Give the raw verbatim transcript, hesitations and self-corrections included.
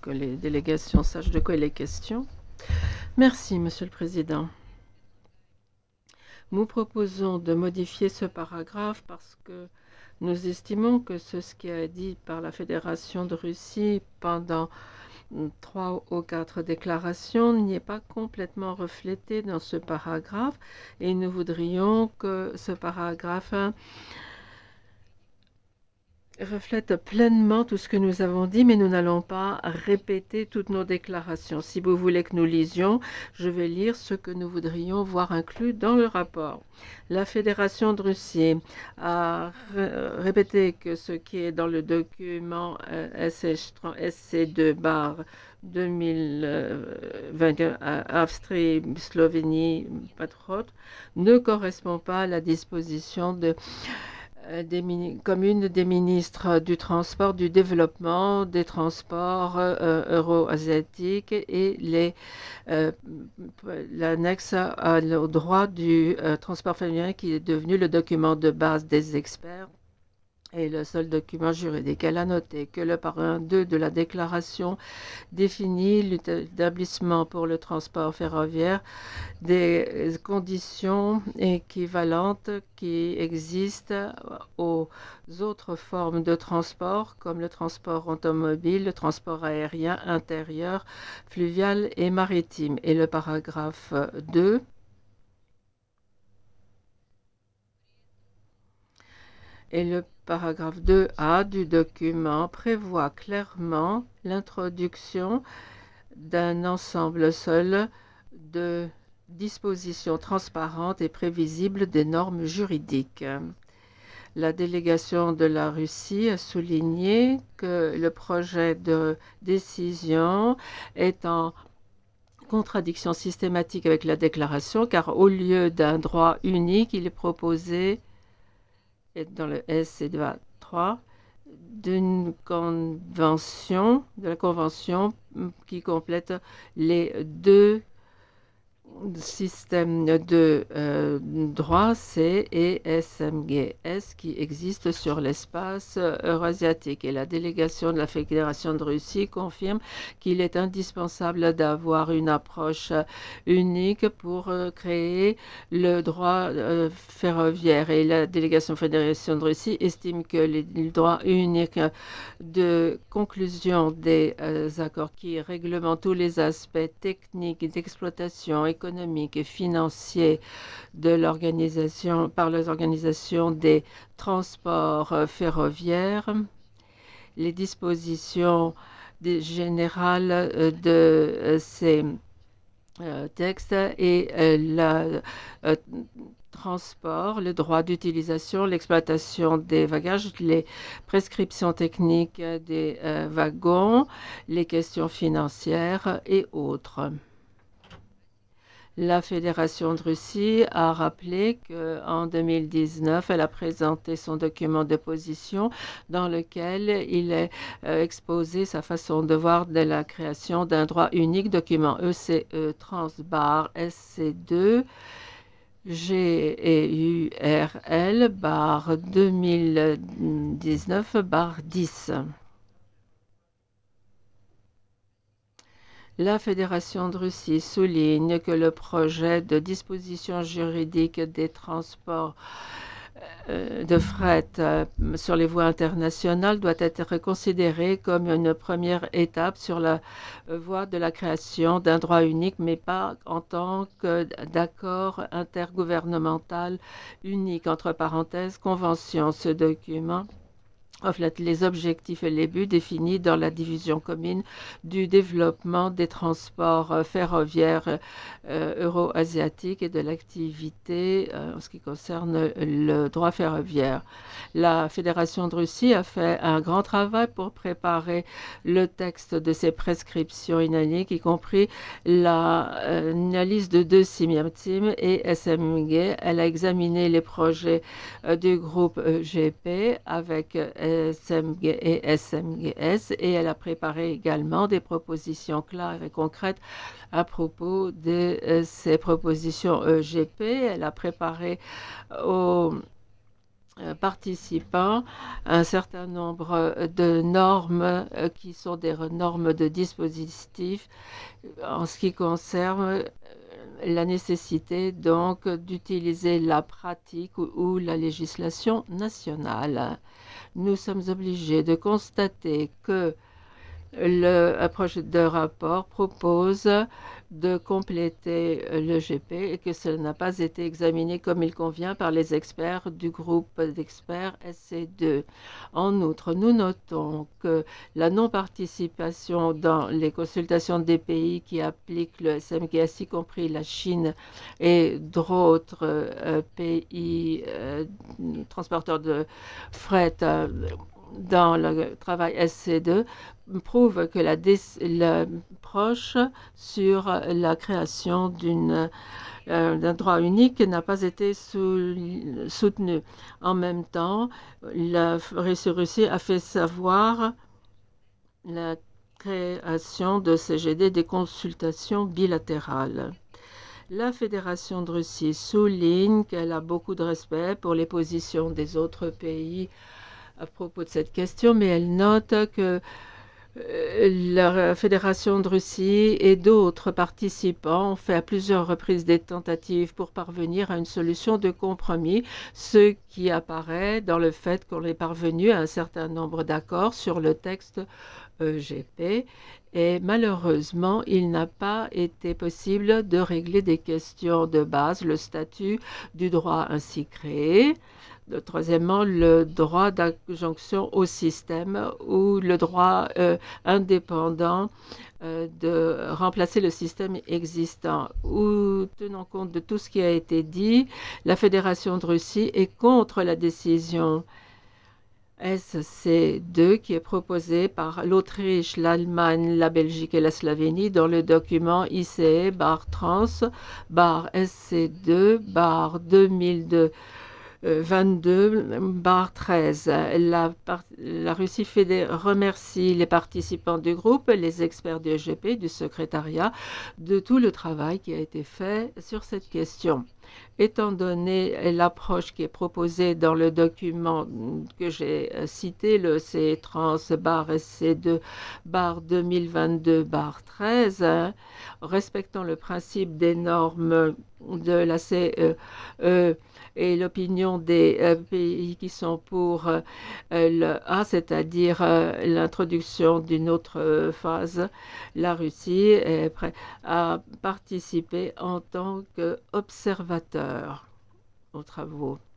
que les délégations sachent de quoi il est question. Merci, Monsieur le Président. Nous proposons de modifier ce paragraphe parce que nous estimons que ce qui a été dit par la Fédération de Russie pendant trois ou quatre déclarations n'y est pas complètement reflété dans ce paragraphe et nous voudrions que ce paragraphe reflète pleinement tout ce que nous avons dit, mais nous n'allons pas répéter toutes nos déclarations. Si vous voulez que nous lisions, je vais lire ce que nous voudrions voir inclus dans le rapport. La Fédération de Russie a répété que ce qui est dans le document S C deux barre deux mille vingt et un Avstrie, Slovénie, Patrot ne correspond pas à la disposition de des mini- communes des ministres du transport, du développement, des transports euh, euro-asiatiques et les, euh, l'annexe au droit du euh, transport familial qui est devenu le document de base des experts et le seul document juridique. Elle a noté que le parrain deux de la déclaration définit l'établissement pour le transport ferroviaire des conditions équivalentes qui existent aux autres formes de transport comme le transport automobile, le transport aérien intérieur, fluvial et maritime. Et le paragraphe deux et le paragraphe deux A du document prévoit clairement l'introduction d'un ensemble seul de dispositions transparentes et prévisibles des normes juridiques. La délégation de la Russie a souligné que le projet de décision est en contradiction systématique avec la déclaration, car au lieu d'un droit unique, il est proposé, dans le S C trois, d'une convention, de la convention qui complète les deux systèmes de euh, droit C et S M G S qui existent sur l'espace eurasiatique. Et la délégation de la Fédération de Russie confirme qu'il est indispensable d'avoir une approche unique pour euh, créer le droit euh, ferroviaire. Et la délégation de la Fédération de Russie estime que les, le droit unique de conclusion des euh, accords qui réglementent tous les aspects techniques d'exploitation économique et financier de l'organisation par les organisations des transports euh, ferroviaires, les dispositions des générales euh, de euh, ces euh, textes et euh, la euh, transport, le droit d'utilisation, l'exploitation des bagages, les prescriptions techniques des euh, wagons, les questions financières et autres. La Fédération de Russie a rappelé qu'en deux mille dix-neuf, elle a présenté son document de position dans lequel il est euh, exposé sa façon de voir de la création d'un droit unique, document E C E Transbar S C deux G U R L barre deux mille dix-neuf barre dix. La Fédération de Russie souligne que le projet de disposition juridique des transports euh, de fret euh, sur les voies internationales doit être considéré comme une première étape sur la voie de la création d'un droit unique, mais pas en tant que d'accord intergouvernemental unique, entre parenthèses, convention. Ce document reflète les objectifs et les buts définis dans la division commune du développement des transports ferroviaires euh, euro-asiatiques et de l'activité euh, en ce qui concerne le droit ferroviaire. La Fédération de Russie a fait un grand travail pour préparer le texte de ses prescriptions inaniques, y compris la, euh, la liste de deux SIMIAM-TIM et S M G. Elle a examiné les projets euh, du groupe G P avec euh, S M G et S M G S et elle a préparé également des propositions claires et concrètes à propos de euh, ces propositions E G P. Elle a préparé au euh, participants un certain nombre de normes euh, qui sont des normes de dispositifs en ce qui concerne la nécessité donc d'utiliser la pratique ou, ou la législation nationale. Nous sommes obligés de constater que le projet de rapport propose de compléter le G P et que cela n'a pas été examiné comme il convient par les experts du groupe d'experts S C deux. En outre, nous notons que la non-participation dans les consultations des pays qui appliquent le S M G S, y compris la Chine et d'autres euh, pays euh, transporteurs de fret, euh, dans le travail S C deux, prouve que l'approche sur la création d'une, euh, d'un droit unique n'a pas été sou, soutenue. En même temps, la Russie a fait savoir la création de C G D des consultations bilatérales. La Fédération de Russie souligne qu'elle a beaucoup de respect pour les positions des autres pays à propos de cette question, mais elle note que la Fédération de Russie et d'autres participants ont fait à plusieurs reprises des tentatives pour parvenir à une solution de compromis, ce qui apparaît dans le fait qu'on est parvenu à un certain nombre d'accords sur le texte E G P. Et malheureusement, il n'a pas été possible de régler des questions de base, le statut du droit ainsi créé. Troisièmement, le droit d'injonction au système ou le droit euh, indépendant euh, de remplacer le système existant. Ou, tenant compte de tout ce qui a été dit, la Fédération de Russie est contre la décision S C deux qui est proposée par l'Autriche, l'Allemagne, la Belgique et la Slovénie dans le document I C E barre trans barre S C deux barre deux mille deux vingt-deux treize. La, la Russie fédé- remercie les participants du groupe, les experts du G P, du secrétariat, de tout le travail qui a été fait sur cette question. Étant donné l'approche qui est proposée dans le document que j'ai cité, le C trans S C deux deux mille vingt-deux treize, hein, respectant le principe des normes de la C E E et l'opinion des euh, pays qui sont pour euh, le A, c'est-à-dire euh, l'introduction d'une autre euh, phase, la Russie est prête à participer en tant qu'observateur aux travaux.